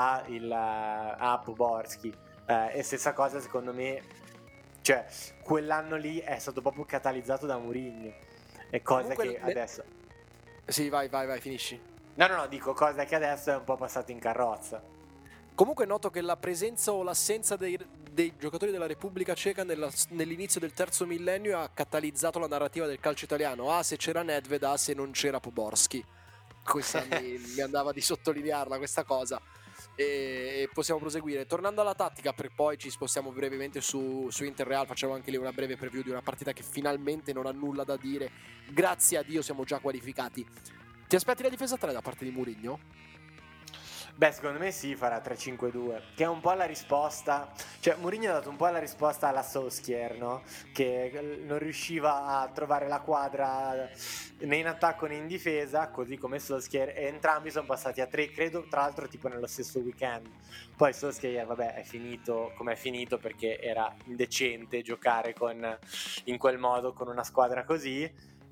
[SPEAKER 3] a Poborski. E stessa cosa secondo me, cioè quell'anno lì è stato proprio catalizzato da Mourinho. E cosa che adesso...
[SPEAKER 1] Sì, vai, finisci.
[SPEAKER 3] No, dico cosa che adesso è un po' passato in carrozza.
[SPEAKER 1] Comunque noto che la presenza o l'assenza dei giocatori della Repubblica Ceca nell'inizio del terzo millennio ha catalizzato la narrativa del calcio italiano. Se c'era Nedved, se non c'era Poborski. Questa mi andava di sottolinearla questa cosa. E possiamo proseguire tornando alla tattica, per poi ci spostiamo brevemente su Inter-Real. Facciamo anche lì una breve preview di una partita che finalmente non ha nulla da dire, grazie a Dio siamo già qualificati. Ti aspetti la difesa 3 da parte di Mourinho?
[SPEAKER 3] Beh, secondo me sì, farà 3-5-2, che è un po' la risposta, cioè Mourinho ha dato un po' la risposta alla Solskjaer, no? Che non riusciva a trovare la quadra né in attacco né in difesa, così come Solskjaer, e entrambi sono passati a 3, credo tra l'altro tipo nello stesso weekend. Poi Solskjaer, vabbè, è finito come è finito, perché era indecente giocare in quel modo con una squadra così.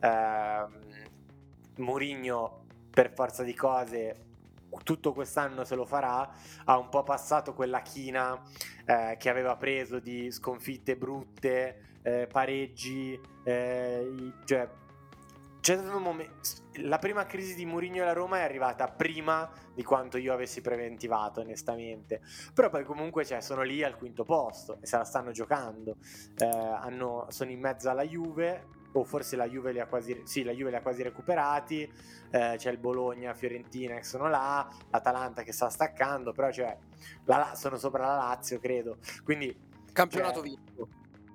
[SPEAKER 3] Mourinho, per forza di cose, tutto quest'anno se lo farà. Ha un po' passato quella china che aveva preso di sconfitte brutte, pareggi, cioè c'è stato un la prima crisi di Mourinho alla Roma è arrivata prima di quanto io avessi preventivato, onestamente. Però poi comunque sono lì al quinto posto e se la stanno giocando. Sono in mezzo alla Juve, o forse la Juve li ha quasi, la Juve li ha quasi recuperati. C'è il Bologna, Fiorentina che sono là, l'Atalanta che sta staccando, però sono sopra la Lazio, credo. Quindi
[SPEAKER 1] campionato vinto.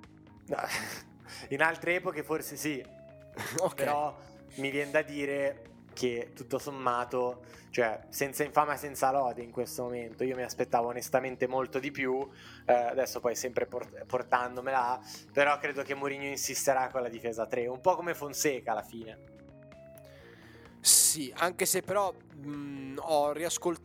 [SPEAKER 3] In altre epoche forse sì. Okay. Però mi viene da dire che tutto sommato, senza infamia senza lode in questo momento, io mi aspettavo onestamente molto di più, adesso poi sempre portandomela, però credo che Mourinho insisterà con la difesa 3, un po' come Fonseca alla fine.
[SPEAKER 1] Sì, anche se però ho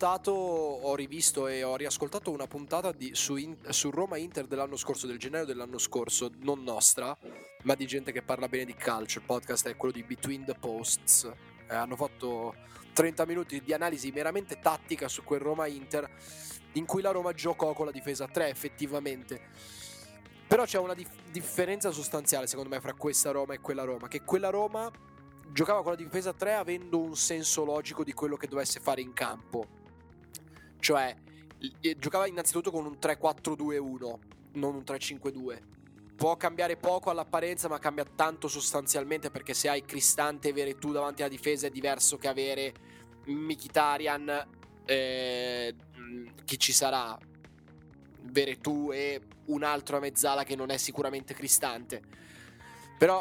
[SPEAKER 1] rivisto e ho riascoltato una puntata su Roma Inter dell'anno scorso, del gennaio dell'anno scorso, non nostra, ma di gente che parla bene di calcio. Il podcast è quello di Between the Posts. Hanno fatto 30 minuti di analisi meramente tattica su quel Roma Inter, in cui la Roma giocò con la difesa 3 effettivamente. Però c'è una differenza sostanziale secondo me fra questa Roma e quella Roma, che quella Roma giocava con la difesa 3 avendo un senso logico di quello che dovesse fare in campo. Cioè, giocava innanzitutto con un 3-4-2-1, non un 3-5-2. Può cambiare poco all'apparenza, ma cambia tanto sostanzialmente, perché se hai Cristante e Veretù davanti alla difesa è diverso che avere Mkhitaryan, chi ci sarà? Veretù e un altro a mezzala che non è sicuramente Cristante. Però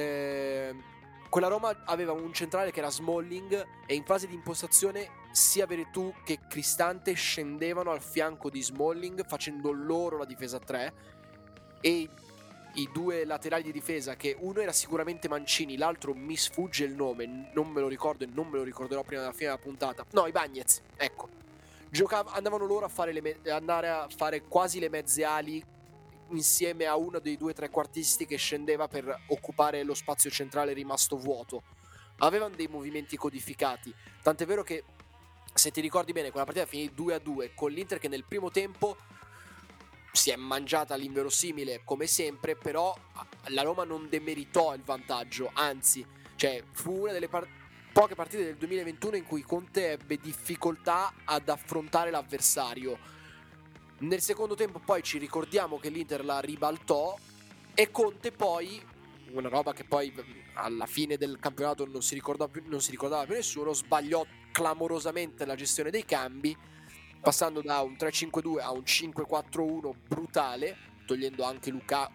[SPEAKER 1] quella Roma aveva un centrale che era Smalling e in fase di impostazione sia Veretù che Cristante scendevano al fianco di Smalling facendo loro la difesa 3, e i due laterali di difesa, che uno era sicuramente Mancini, l'altro mi sfugge il nome, non me lo ricordo e non me lo ricorderò prima della fine della puntata. No, Ibañez, ecco. Andavano loro a fare quasi le mezze ali insieme a uno dei due trequartisti che scendeva per occupare lo spazio centrale rimasto vuoto. Avevano dei movimenti codificati, tant'è vero che, se ti ricordi bene, quella partita finì 2-2 con l'Inter che nel primo tempo si è mangiata all'inverosimile come sempre, però la Roma non demeritò il vantaggio, anzi, fu una delle poche partite del 2021 in cui Conte ebbe difficoltà ad affrontare l'avversario. Nel secondo tempo poi ci ricordiamo che l'Inter la ribaltò e Conte poi, una roba che poi alla fine del campionato non si ricordava più nessuno, sbagliò clamorosamente la gestione dei cambi, passando da un 3-5-2 a un 5-4-1 brutale, togliendo anche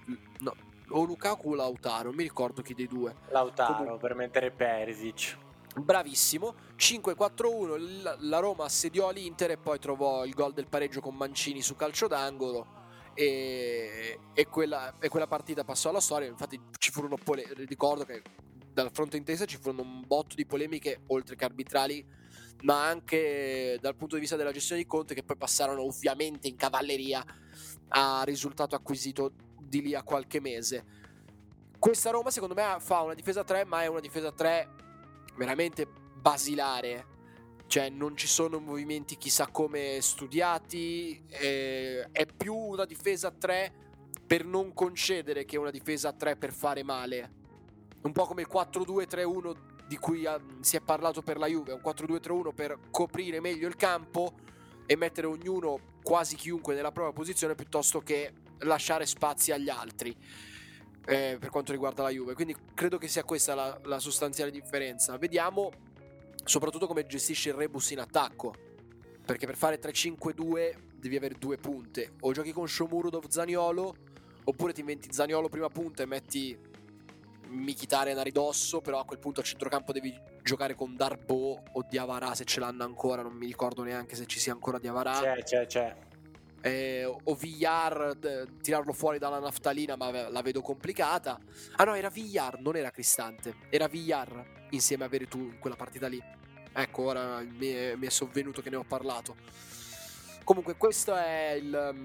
[SPEAKER 1] Lukaku o Lautaro, non mi ricordo chi dei due.
[SPEAKER 3] Lautaro per mettere Perisic.
[SPEAKER 1] Bravissimo. 5-4-1, la Roma assediò l'Inter e poi trovò il gol del pareggio con Mancini su calcio d'angolo e quella partita passò alla storia. Infatti ci furono ricordo che dal fronte intesa ci furono un botto di polemiche, oltre che arbitrali, ma anche dal punto di vista della gestione di Conte, che poi passarono ovviamente in cavalleria a risultato acquisito di lì a qualche mese. Questa Roma secondo me fa una difesa 3, ma è una difesa 3 veramente basilare, non ci sono movimenti chissà come studiati, è più una difesa 3 per non concedere che una difesa 3 per fare male, un po' come il 4-2-3-1 di cui si è parlato per la Juve, un 4-2-3-1 per coprire meglio il campo e mettere ognuno, quasi chiunque, nella propria posizione piuttosto che lasciare spazi agli altri. Per quanto riguarda la Juve, quindi credo che sia questa la sostanziale differenza. Vediamo soprattutto come gestisce il rebus in attacco, perché per fare 3-5-2 devi avere due punte, o giochi con Shomurodov Zaniolo, oppure ti inventi Zaniolo prima punta e metti Mkhitaryan a ridosso, però a quel punto a centrocampo devi giocare con Darboe o Diawara, se ce l'hanno ancora, non mi ricordo neanche se ci sia ancora Diawara.
[SPEAKER 3] C'è.
[SPEAKER 1] O Villar, tirarlo fuori dalla naftalina, ma la vedo complicata. Ah no, era Villar, non era Cristante, era Villar insieme a Veretù in quella partita lì. Ecco, ora mi è sovvenuto che ne ho parlato. Comunque questo è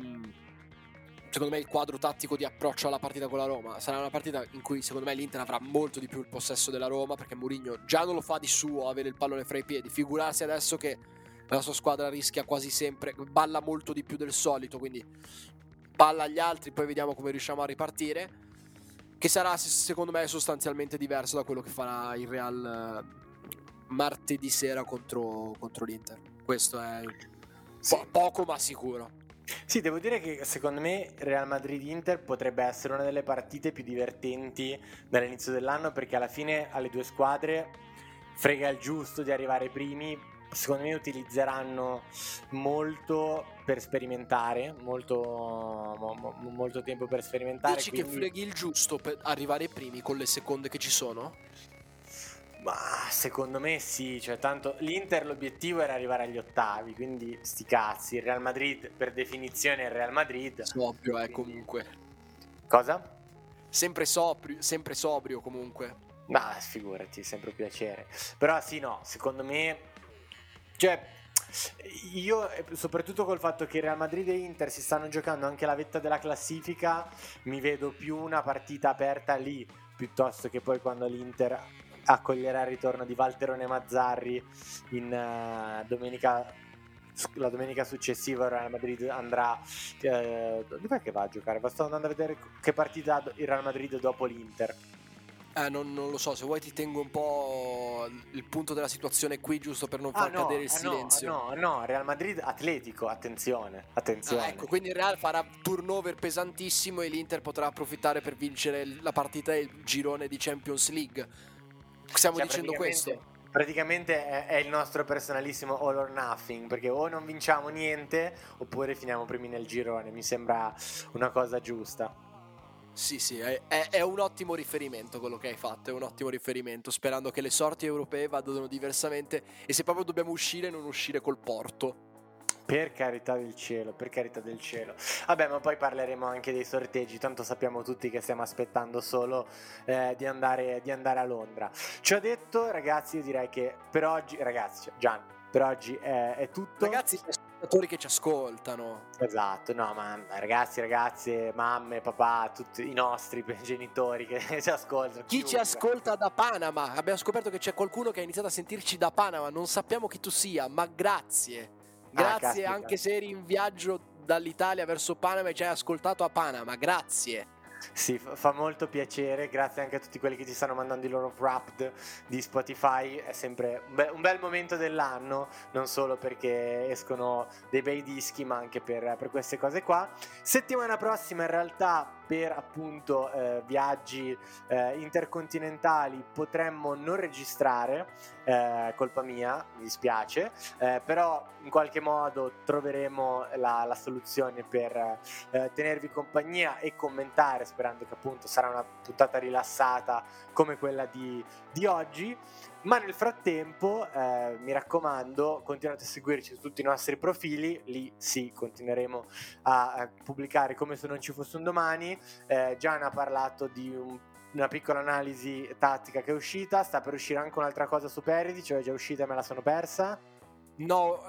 [SPEAKER 1] secondo me il quadro tattico di approccio alla partita con la Roma. Sarà una partita in cui secondo me l'Inter avrà molto di più il possesso della Roma, perché Mourinho già non lo fa di suo avere il pallone fra i piedi, figurarsi adesso che la sua squadra rischia quasi sempre, balla molto di più del solito, quindi palla agli altri, poi vediamo come riusciamo a ripartire. che sarà secondo me sostanzialmente diverso da quello che farà il Real martedì sera contro l'Inter. Questo è poco ma sicuro.
[SPEAKER 3] Sì, devo dire che secondo me Real Madrid-Inter potrebbe essere una delle partite più divertenti dall'inizio dell'anno, perché alla fine alle due squadre frega il giusto di arrivare primi. Secondo me utilizzeranno molto per sperimentare, molto tempo per sperimentare.
[SPEAKER 1] Dici
[SPEAKER 3] quindi...
[SPEAKER 1] che freghi il giusto per arrivare primi con le seconde che ci sono?
[SPEAKER 3] Ma secondo me sì, cioè tanto l'Inter l'obiettivo era arrivare agli ottavi, quindi sti cazzi. Il Real Madrid per definizione è il Real Madrid.
[SPEAKER 1] Sobrio,
[SPEAKER 3] quindi...
[SPEAKER 1] comunque.
[SPEAKER 3] Cosa?
[SPEAKER 1] Sempre sobrio comunque.
[SPEAKER 3] Ma figurati, sempre un piacere. Però sì, no, secondo me, cioè, io soprattutto col fatto che Real Madrid e Inter si stanno giocando anche la vetta della classifica, mi vedo più una partita aperta lì, piuttosto che poi quando l'Inter accoglierà il ritorno di Valterone Mazzarri in la domenica successiva. Il Real Madrid andrà dov'è che va a giocare? Sto andando a vedere che partita ha il Real Madrid dopo l'Inter.
[SPEAKER 1] Non lo so, se vuoi ti tengo un po' il punto della situazione qui, giusto per non far cadere il silenzio.
[SPEAKER 3] No, Real Madrid Atletico, attenzione.
[SPEAKER 1] Ecco, quindi il Real farà turnover pesantissimo e l'Inter potrà approfittare per vincere la partita del girone di Champions League. Stiamo dicendo questo?
[SPEAKER 3] Praticamente è il nostro personalissimo all or nothing, perché o non vinciamo niente oppure finiamo primi nel girone. Mi sembra una cosa giusta.
[SPEAKER 1] Sì, è un ottimo riferimento quello che hai fatto, è un ottimo riferimento, sperando che le sorti europee vadano diversamente e se proprio dobbiamo uscire, non uscire col Porto.
[SPEAKER 3] Per carità del cielo. Vabbè, ma poi parleremo anche dei sorteggi, tanto sappiamo tutti che stiamo aspettando solo di andare a Londra. Ci ho detto, ragazzi, io direi che per oggi, ragazzi, Gian, per oggi è tutto.
[SPEAKER 1] Ragazzi, gli ascoltatori che ci ascoltano.
[SPEAKER 3] Esatto, no, ma ragazzi, ragazze, mamme, papà, tutti i nostri genitori che ci ascoltano.
[SPEAKER 1] Chi ci ascolta da Panama? Abbiamo scoperto che c'è qualcuno che ha iniziato a sentirci da Panama, non sappiamo chi tu sia, ma grazie. Grazie anche se eri in viaggio dall'Italia verso Panama e ci hai ascoltato a Panama, grazie.
[SPEAKER 3] Sì, fa molto piacere, grazie anche a tutti quelli che ci stanno mandando i loro wrapped di Spotify, è sempre un bel momento dell'anno, non solo perché escono dei bei dischi ma anche per queste cose qua. Settimana prossima in realtà per appunto viaggi intercontinentali potremmo non registrare, colpa mia, mi dispiace, però in qualche modo troveremo la soluzione per tenervi compagnia e commentare, sperando che appunto sarà una puntata rilassata come quella di oggi. Ma nel frattempo mi raccomando, continuate a seguirci su tutti i nostri profili, lì sì, continueremo a pubblicare come se non ci fosse un domani. Gian ha parlato di una piccola analisi tattica che è uscita, sta per uscire anche un'altra cosa su Perisic, cioè è già uscita e me la sono persa.
[SPEAKER 1] No,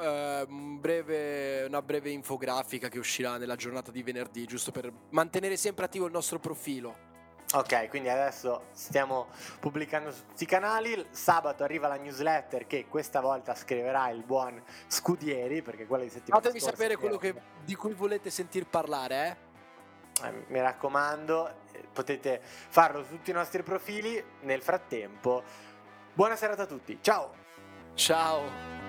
[SPEAKER 1] una breve infografica che uscirà nella giornata di venerdì, giusto per mantenere sempre attivo il nostro profilo.
[SPEAKER 3] Ok, quindi adesso stiamo pubblicando su tutti i canali. Sabato arriva la newsletter che questa volta scriverà il buon Scudieri, perché quella di settimana
[SPEAKER 1] Fatemi sapere quello di cui volete sentir parlare,
[SPEAKER 3] mi raccomando, potete farlo su tutti i nostri profili. Nel frattempo, buona serata a tutti, ciao!
[SPEAKER 1] Ciao!